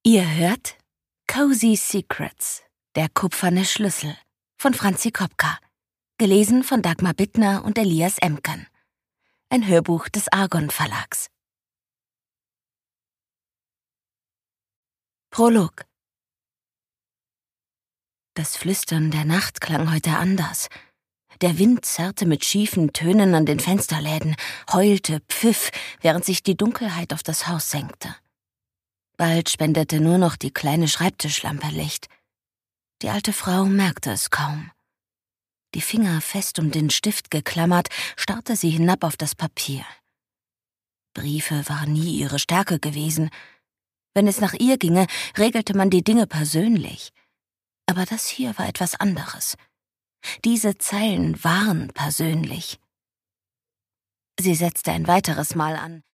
Ihr hört Cozy Secrets, der kupferne Schlüssel von Franzi Kopka, gelesen von Dagmar Bittner und Elias Emken. Ein Hörbuch des Argon Verlags. Prolog. Das Flüstern der Nacht klang heute anders. Der Wind zerrte mit schiefen Tönen an den Fensterläden, heulte, pfiff, während sich die Dunkelheit auf das Haus senkte. Bald spendete nur noch die kleine Schreibtischlampe Licht. Die alte Frau merkte es kaum. Die Finger fest um den Stift geklammert, starrte sie hinab auf das Papier. Briefe waren nie ihre Stärke gewesen. Wenn es nach ihr ginge, regelte man die Dinge persönlich. Aber das hier war etwas anderes. Diese Zeilen waren persönlich. Sie setzte ein weiteres Mal an.